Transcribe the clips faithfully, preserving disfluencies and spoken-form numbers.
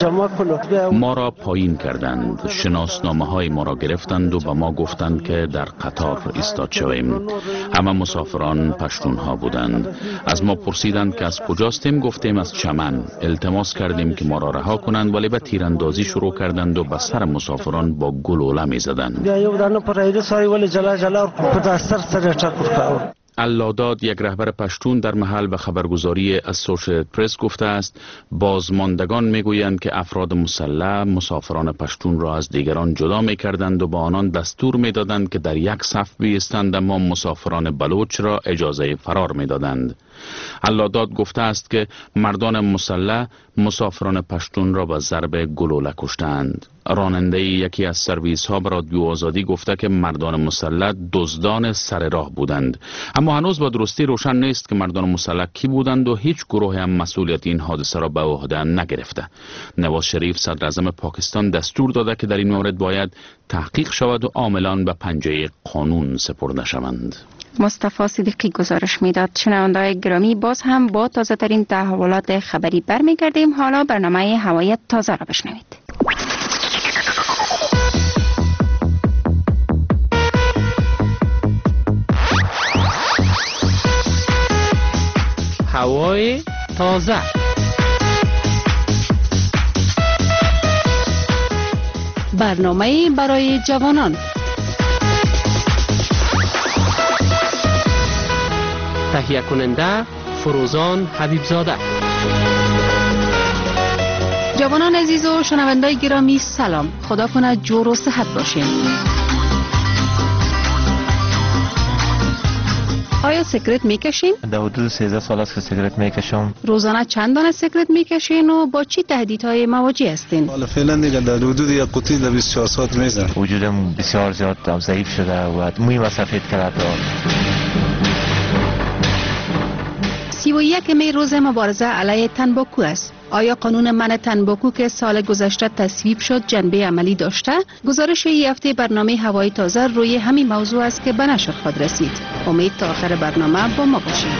ما را پایین کردند، شناسنامه های ما را گرفتند و به ما گفتند که در قطار ایستاد شویم. همه مسافران پشتون ها بودند. از ما پرسیدند که از کجاستیم، گفتیم از چمن. التماس کردیم که ما را رها کنند، ولی به تیراندازی شروع کردند و به سر مسافران با گلوله می زدند. اللاداد، یک رهبر پشتون، در محل به خبرگزاری اسوشییتد پرس گفته است بازماندگان میگویند که افراد مسلح مسافران پشتون را از دیگران جدا میکردند و با آنان دستور میدادند که در یک صف بایستند، اما مسافران بلوچ را اجازه فرار میدادند. اللاداد گفته است که مردان مسلح مسافران پشتون را با ضرب گلوله کشتند. راننده یکی از سرویس ها به رادیو آزادی گفته که مردان مسلح دزدان سر راه بودند، اما هنوز با درستی روشن نیست که مردان مسلح کی بودند و هیچ گروه هم مسئولیت این حادثه را به عهده نگرفته. نواز شریف صدر اعظم پاکستان دستور داده که در این مورد باید تحقیق شود و عاملان به پنجه قانون سپرده شوند. مصطفی صدیقی گزارش میداد. شنونده‌های گرامی، باز هم با تازه ترین تحولات خبری برمیگردیم. حالا برنامه هوای تازه را بشنوید. هوای تازه. برنامه برای جوانان. تهیه کننده فروزان حبیبزاده. جوانان عزیز و شنوندای گرامی، سلام. خدا کنه جور و صحت باشین. آیا سیگارت میکشین؟ در حدود سیزده سال است که سیگارت میکشم. روزانه چند دانه سیگارت میکشین و با چی تهدیدهای مواجه هستین؟ حالا فعلا دیگه در حدود یک قطعه در بیست و چهار ساعت میزنم. وجودم بسیار زیاد ضعیف شده و موی ما سفید کرده. سی و یک می روز مبارزه علیه تنباکو است. آیا قانون منع تنباکو که سال گذشته تصویب شد جنبه عملی داشته؟ گزارش این هفته برنامه هوای تازه روی همین موضوع است که به نشر خواهد رسید. امید تا آخر برنامه با ما باشید.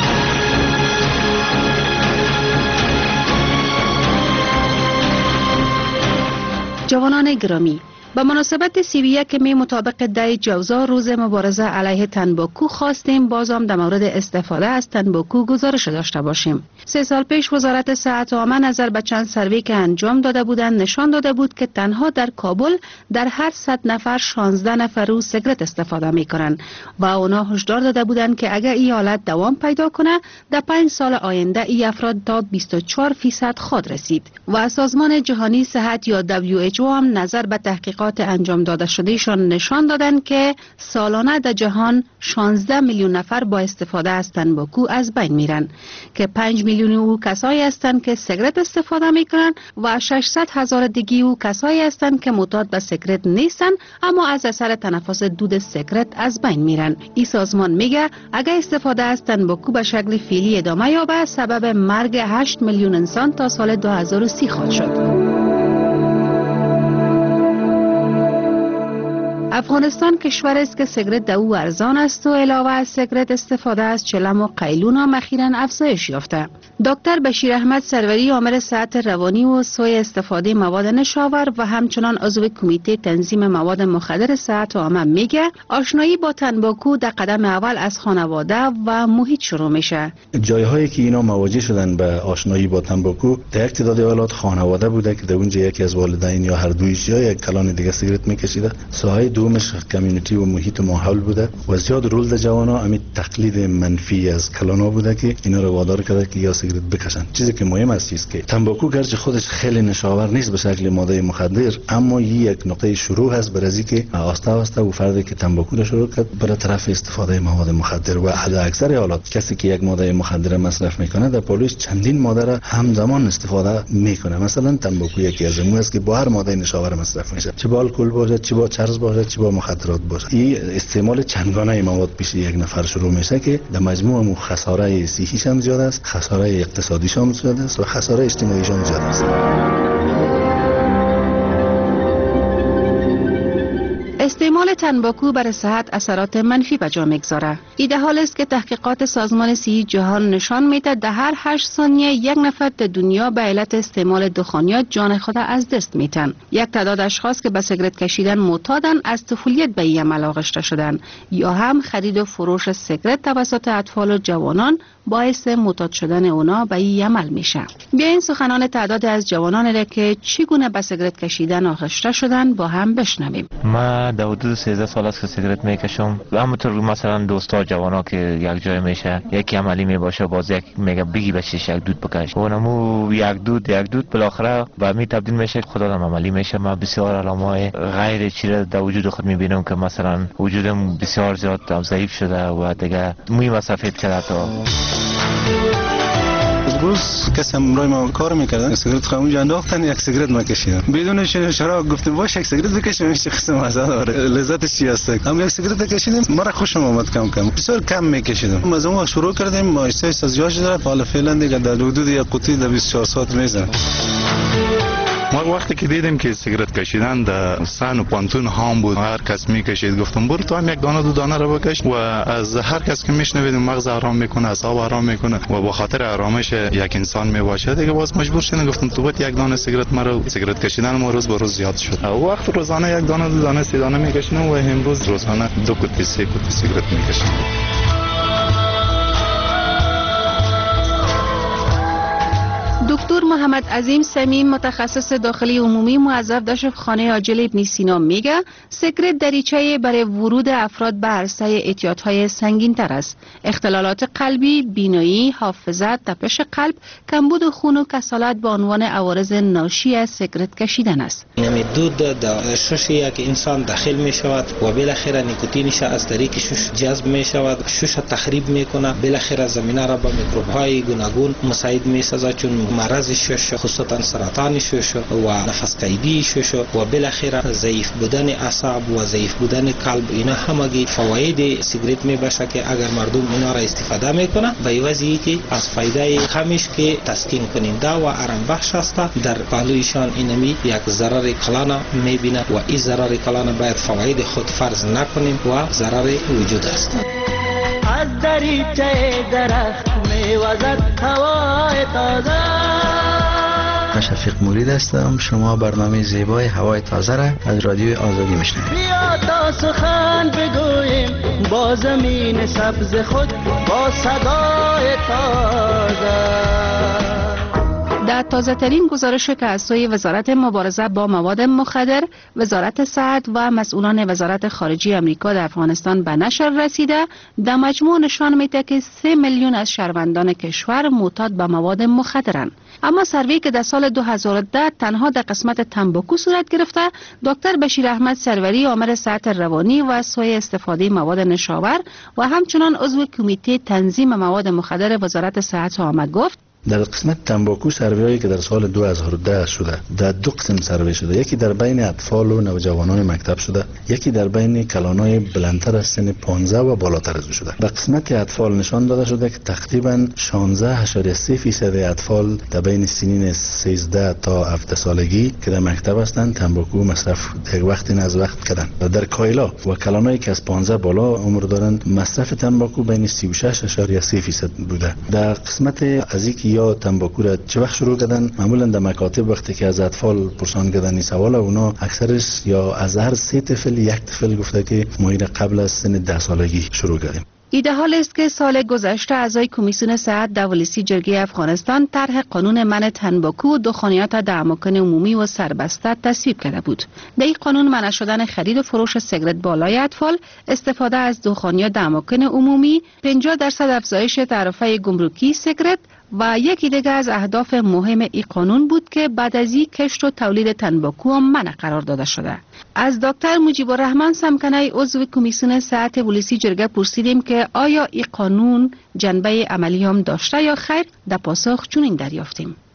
جوانان گرامی، به مناسبت سی و یک می مطابق ده جوزا روز مبارزه علیه تنباکو خواستیم بازم در مورد استفاده از تنباکو گزارش داشته باشیم. سه سال پیش وزارت صحت عامه نظر به چند سروی که انجام داده بودند نشان داده بود که تنها در کابل در هر صد نفر شانزده نفر رو سیگارت استفاده میکنند و اونا هشدار داده بودند که اگر این حالت دوام پیدا کنه در پنج سال آینده این افراد تا بیست و چهار فیصد خود رسید. و سازمان جهانی صحت یا دبلیو اچ او هم نظر به تحقیقات انجام داده شدهشان نشان دادند که سالانه در جهان شانزده میلیون نفر با استفاده از تنباکو از بین میرن که پنج میلیون او کسایی هستند که سیگارت استفاده میکنن و ششصد هزار دیگه او کسایی هستند که معتاد به سیگارت نیستن اما از اثر تنفس دود سیگارت از بین میرن. این سازمان میگه اگر استفاده از تنباکو به شکل فعلی ادامه یابه سبب مرگ هشت میلیون انسان تا سال دو هزار و سی خواهد شد. افغانستان کشور است که سیگارت در او ارزان است و علاوه از سیگارت استفاده از چلم و قیلون هم اخیراً افزایش یافته. دکتر بشیر احمد سروری عامل صحت روانی و سوی استفاده مواد نشاور و همچنان عضو کمیته تنظیم مواد مخدر صحت عامه میگه آشنایی با تنباکو در قدم اول از خانواده و محیط شروع میشه. جایهایی که اینا مواجه شدن به آشنایی با تنباکو در یک تعداد حالات خانواده بوده که در اونجا یکی از والدین یا هر دویش یا یک کلان دیگه سیگارت میکشیده. ساحه دومش کامیونیتی و محیط و ماحول بوده و زیاد رول در جوانا همین تقلید منفی از کلانا بوده که اینا رو وادار کرده که یا سیگارت بکشن. چیزی که مهم است است که تنباکو گرچه خودش خیلی نشاور نیست به شکل ماده مخدر، اما یک نقطه شروع هست برای اینکه آسته آسته و فردی که تنباکو را شروع کرد بر طرف استفاده مواد مخدر و حد اکثر حالات کسی که یک ماده مخدر مصرف میکنه در پالوش چندین ماده را همزمان استفاده میکنه. مثلا تنباکو یکی از اون است که با هر ماده نشاور مصرف میشه، چه با الکل باشه، چه با چرس باشه، چه با مخدرات باشه. این استعمال چندگانه مواد پیش یک نفر شروع میشه که در مجموع مو خساره صحیش هم زیاد است، خساره اقتصادیش هم زیاد است و خساره اجتماعیش هم زیاد است. استعمال تنباکو بر صحت اثرات منفی به جا میگذاره. ایده حال است که تحقیقات سازمان صحی جهان نشان میده در هر هشت ثانیه یک نفر در دنیا به علت استعمال دخانیات جان خود از دست میتن. یک تعداد اشخاص که به سیگرت کشیدن معتادن از طفولیت به این عمل آغشته شدن یا هم خرید و فروش سیگرت توسط اطفال و جوانان باعث معتاد شدن اونا به این عمل میشه. بیاین سخنان تعداد از جوانان را که چگونه به سیگرت کشیدن آغشته شدن با هم بشنویم. من در حدود سیزده سال است که سیگرت میکشم. همونطور مثلا دوستا جوانا که یک جای میشه یکی عملی میباشه باز یک میگه بگی بچش یک دود بکش، اونمو یک دود یک دود بالاخره به می تبدیل میشه خدا دم عملی میشه. من بسیار علامات غیر چیره در وجود خود میبینم که مثلا وجودم بسیار زیاد ضعیف شده و دیگه موی سفید شده. تا روز کسی امروز ما کار میکردن سیگرت خاموش انداختن یک سیگرت میکشیدن بدون شراب گفتم باشه یک سیگرت بکشیم میشه قسم مزه داره لذتش چی هست. هم یک سیگرت کشیدیم مرا خوشم اومد کم کم بسیار کم میکشیدم. از اون وقت شروع کردیم ما احساس از جاش داره حالا فعلا دیگه در حدود یک قطعه در بیست و چهار ساعت میزنه. ما وقتی که دیدیم که سیگرت کشیدن در سن و پانتون هام بود هر کس میکشید گفتم برو تو هم یک دانه دو دانه رو بکش و از هر کس که میشنوید مغز آرام میکنه اعصاب آرام میکنه و با خاطر آرامش یک انسان میباشه دیگه باز مجبور شدم گفتم تو بت یک دانه سیگرت مرا سیگرت کشیدن ما روز به روز زیاد شد. وقت روزانه یک دانه دو دانه سه دانه میکشیدم و امروز روزانه دو قطعه سه قطعه سیگرت میکشم. دکتر محمد عظیم سمیم متخصص داخلی عمومی موظف در شفاخانه عاجل ابن سینا میگه سیگرت دریچه برای ورود افراد به عرصه اعتیادهای سنگین تر است. اختلالات قلبی، بینایی، حافظه، تپش قلب، کمبود خون و کسالت به عنوان عوارض ناشی از سیگرت کشیدن است. یعنی دود در شش یک انسان داخل می شود و بالاخره نیکوتینش از طریق شش جذب می شود، شش تخریب میکنه، بالاخره زمینه را به میکروب های گوناگون مساعد می سازد چون مرض شش خصوصا سرطان شش و نفس قیدی شش و بالاخره ضعیف بودن اعصاب و ضعیف بودن قلب. اینا همگی فواید سیگرت می باشه که اگر مردم اینا را استفاده میکنه به عوضی که از فایده همش که تسکین کننده و آرام بخش است در پهلویشان اینمی یک ضرر کلان میبینه و این ضرر کلان باید فواید خود فرض نکنیم و ضرر وجود است. از دریچه درخت میوزد هوای تازه. من شفیق مرید هستم. شما برنامه زیبای هوای تازه را از رادیو آزادی میشنوید. بیا تا سخن بگوییم با زمین سبز خود با صدای تازه. در تازه ترین گزارش که از سوی وزارت مبارزه با مواد مخدر، وزارت صحت و مسئولان وزارت خارجه امریکا در افغانستان به نشر رسیده، در مجموع نشان میده که سه میلیون از شهروندان کشور معتاد به مواد مخدرند. اما سروی که در سال دو هزار و ده تنها در قسمت تنباکو صورت گرفته، دکتر بشیر احمد سروری آمر صحت روانی و سوی استفاده مواد نشاور و همچنان عضو کمیته تنظیم مواد مخدر وزارت صحت عامه گفت در قسمت تنباکو سروی‌هایی که در سال دو هزار و ده شده در دو قسم سروی شده. یکی در بین اطفال و نوجوانان مکتب شده، یکی در بین کلانای بلندتر از سن پانزده و بالاتر از او شده. در قسمت اطفال نشان داده شده که تقریبا شانزده اشاریه سه فیصد اطفال در بین سنین سیزده تا هفده سالگی که در مکتب هستند تنباکو مصرف یک وقتی از وقت کردن. و در کایلا و کلانایی که از پانزده بالا عمر دارند مصرف تنباکو بین سی و شش اشاریه سه فیصد بوده. در قسمت از اینکه یا تنباکو را چه وقت شروع کردن، معمولا در مکاتب وقتی که از اطفال پرسان کردن این سوال اونا اکثرش یا از هر سه طفل یک طفل گفته که ما این قبل از سن ده سالگی شروع کردیم. ایده حال است که سال گذشته اعضای کمیسیون صحت در ولسی جرگه افغانستان طرح قانون منع تنباکو و دخانیات در اماکن عمومی و سربسته تصویب کرده بود. در این قانون منع شدن خرید و فروش سیگرت بالای اطفال، استفاده از دخانیات در اماکن عمومی، پنجاه درصد افزایش تعرفه گمرکی سیگرت و یکی دیگر از اهداف مهم این قانون بود که بعد از این کشت و تولید تنباکو هم منع قرار داده شده. از دکتر مجیب الرحمن سمکنی عضو کمیسیون صحت ولسی جرگه پرسیدیم که آیا این قانون جنبه عملی هم داشته یا خیر؟ در پاسخ چنین دریافتیم.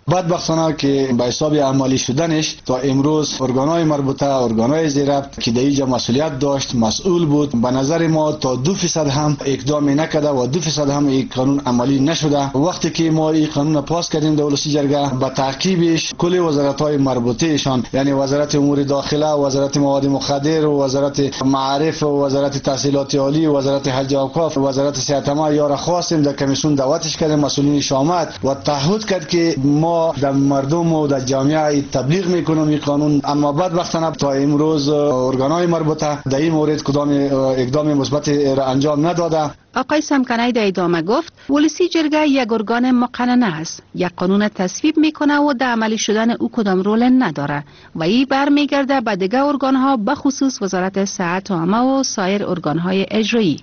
بدبختانه که به حساب عملی شدنش تا امروز ارگانهای مربوطه، ارگانهای زیربط که در اینجا مسئولیت داشت، مسئول بود، به نظر ما تا دو فیصد هم اقدامی نکرده و دو فیصد هم این قانون عملی نشده. وقتی که ما این قانون پاس کردیم در ولسی جرگه، به تعقیبش کل وزارت‌های مربوطهشان، یعنی وزارت امور داخله، وزارت مواد مخدر، وزارت معارف، وزارت تحصیلات عالی، وزارت حج و اوقاف، وزارت صحت ما یار خواستیم در کمیسیون دعوتش کردیم، مسئولینش آمد و تعهد کرد که ما در مردم و در جامعه تبلیغ میکنیم این قانون. اما بدبختانه تا امروز ارگان‌های مربوطه در این مورد کدام اقدام مثبت را انجام نداده. آقای سمکنی در ادامه گفت ولسی جرگه یک ارگان مقننه است، یک قانون تصویب میکنه و در عملی شدن او کدام رول نداره و این برمیگرده به دیگر ارگانها، به خصوص وزارت صحت عامه و سایر ارگانهای اجرایی.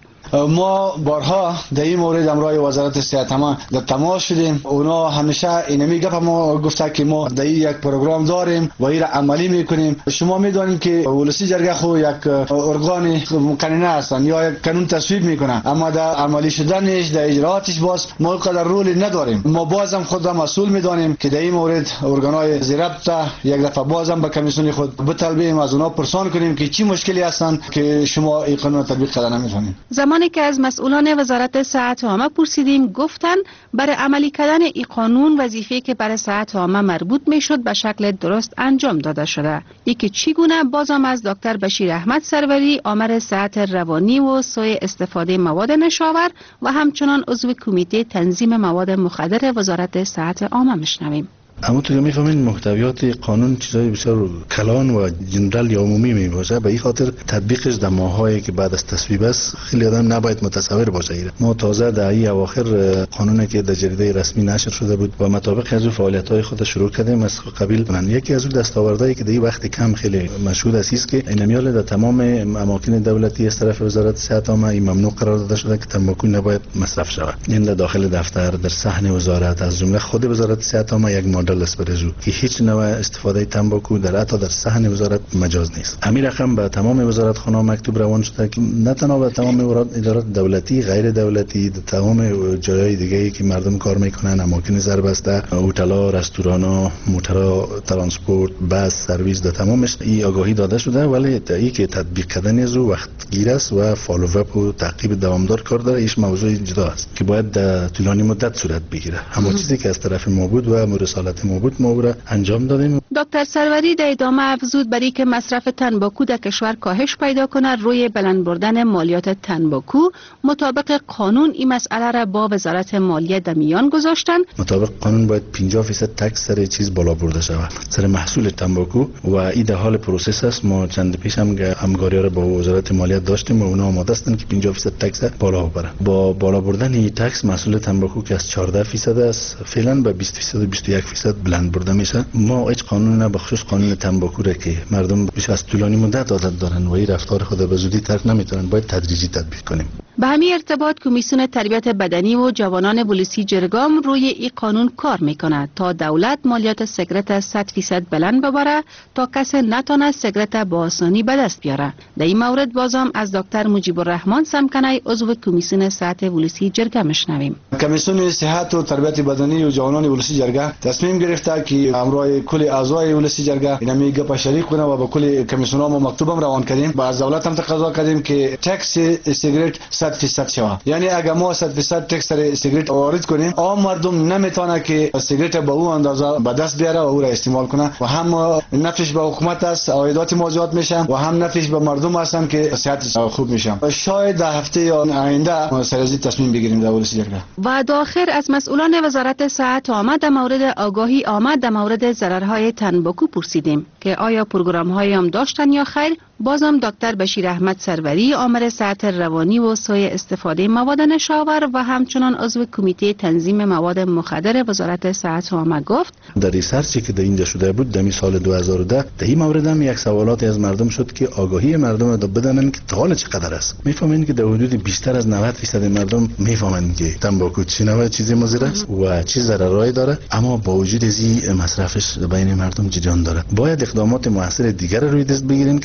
ما بارها در این مورد امرای وزارت صحت عامه در تماس شدیم. اونا همیشه اینمی گپ ما گفته که ما در یک پروگرام داریم و این را عملی میکنیم. شما میدونید که ولسی جرگه خو یک ارگان مقننه هستن یا یک قانون تصویب میکنه، اما در عملی شدنش، در اجراتش باز ما قدر رول نداریم. ما بازم خود را مسئول میدانیم که در این مورد ارگانهای زیربط یک دفعه بازم به کمیسیون خود بطلبیم، از اونا پرسان کنیم که چی مشکلی هستن که شما این قانون تطبیق کردن نمیتونید. زمانی که از مسئولان وزارت صحت عامه پرسیدیم، گفتن برای عملی کردن این قانون وظیفه که برای صحت عامه مربوط میشد به شکل درست انجام داده شده. ای که چگونه بازم از دکتر بشیر احمد سروری، آمر صحت روانی و سوء استفاده مواد نشاور و همچنان عضو کمیته تنظیم مواد مخدر وزارت صحت عامه میشنویم. اما تو میفهمین محتویات قانون چیزای بسیار کلان و جنرال یا عمومی می باشه، به این خاطر تطبیقش در ماهایی که بعد از تصویب است خیلی آدم نباید متصور باشه. ما تازه در این اواخر قانونی که در جریده رسمی نشر شده بود و مطابق از فعالیت‌های خود شروع کردیم از قبیل من یکی از دستاوردهایی که در این وقت کم خیلی مشهود است که اینمیال در تمام اماکن دولتی از طرف وزارت صحت عامه این ممنوع قرار داده شده که تنباکو نباید مصرف شود. این در داخل دفتر، در صحن وزارت، از جمله خود وزارت صحت عامه یک مدل است برزو که هیچ نوع استفاده تنباکو در حتی در صحن وزارت مجاز نیست. همین رقم به تمام وزارتخانه مکتوب روان شده که نه تنها به تمام ادارات دولتی، غیر دولتی، در تمام جاهای دیگه‌ای که مردم کار میکنن، اماکن زربسته، هتل‌ها، رستوران‌ها، موترها، ترانسپورت، بس، سرویس، در تمامش این آگاهی داده شده، ولی این که تطبیق کردن از وقت گیر است و فالو اپ و تعقیب دوامدار کار داره. ایش موضوع جدا است که باید در طولانی مدت صورت بگیره. همه چیزی که از طرف ما بود و مرسالت ما بود ما را انجام دادیم. دکتر سروری در ادامه افزود برای که مصرف تنباکو در کشور کاهش پیدا کنه روی بلند بردن مالیات تنباکو مطابق قانون این مسئله را با وزارت مالیه در میان گذاشتن. مطابق قانون باید پنجاه درصد تکس سر چیز بالا برده شود، سر محصول تنباکو، و این در حال پروسس است. ما چند پیش هم همکاری را با وزارت مالیه داشتیم و اونا آماده هستند که پنجاه درصد تکس بالا ببرن. با بالا بردن این تکس محصول تنباکو که از چهارده درصد است فعلا به بیست درصد و بیست و یک درصد بلند برده میشه. ما هیچ قانون نه بخصوص قانون تنباکو را که مردم بیش از طولانی مدت عادت دارن و این رفتار خود به زودی ترک نمیتونن، باید تدریجی تطبیق کنیم. به همین ارتباط کمیسیون تربیت بدنی و جوانان ولسی جرگام روی این قانون کار میکنه تا دولت مالیات سیگارت صد درصد بلند ببره تا کسی نتونه سیگارت با آسانی به دست بیاره. در این مورد بازم از دکتر مجیب الرحمن سمکنی عضو کمیسیون صحت ولسی جرگه میشنویم. کمیسیون صحت و تربیت بدنی و جوانان ولسی جرگه تصمیم گرفته که امروی کل اعضای ولسی جرگه اینا میگه با شریک کنه و با کل کمیسیون‌ها ما مکتوبم روان کردیم. با از دولت هم تقاضا کردیم که تکس سیگارت صد درصد شود. یعنی اگر ما صد درصد تکس سر سیگارت وارد کنیم، عام مردم نمیتونه که سیگارت به اون اندازه به دست بیاره و او را استعمال کنه و هم نفعش به حکومت است، عایدات ما زیاد میشن و هم نفعش به مردم هستن که صحت خوب میشن. شاید در هفته یا آینده سرازی تصمیم بگیریم در ولسی جرگه. و داخل از مسئولان وزارت صحت آمد در مورد آگاهی آمد در مورد ضررهای تنباکو پرسیدیم که آیا پروگرام هایی هم داشتن یا خیر. بازم دکتر بشیر احمد سروری، آمر صحت روانی و سوء استفاده مواد نشاور و همچنان عضو کمیته تنظیم مواد مخدر وزارت صحت عامه گفت در ریسرچی که در اینجا شده بود در سال دو هزار و ده در این مورد هم یک سوالاتی از مردم شد که آگاهی مردم را بدانن که حال چقدر است. میفهمین که در حدود بیشتر از نود درصد مردم میفهمند که تنباکو چی نوع چیزی مضر است و چه ضررایی داره، اما با وجود از این مصرفش بین مردم جریان داره. باید اقدامات موثر دیگر روی دست بگیریم که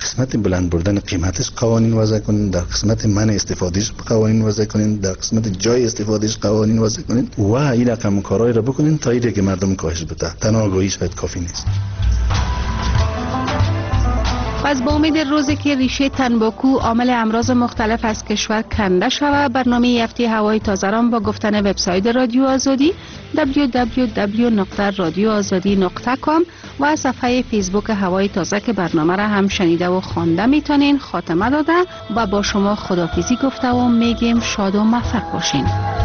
قسمت بلند بردن قیمتش قوانین وضع کنین، در قسمت من استفادهش قوانین وضع کنین، در قسمت جای استفادهش قوانین وضع کنین و این رقم کارهای را بکنین تا ایده که مردم کاهش بده. تنها آگاهی شاید کافی نیست. پس با امید روزی که ریشه تنباکو عامل امراض مختلف از کشور کنده شود، برنامه هفته هوای تازه را با گفتن وبسایت رادیو آزادی دبلیو دبلیو دبلیو نقطه رادیو آزادی نقطه کام و صفحه فیسبوک هوای تازه که برنامه را هم شنیده و خوانده میتونین خاتمه داده و با شما خداحافظی گفته و میگیم شاد و موفق باشین.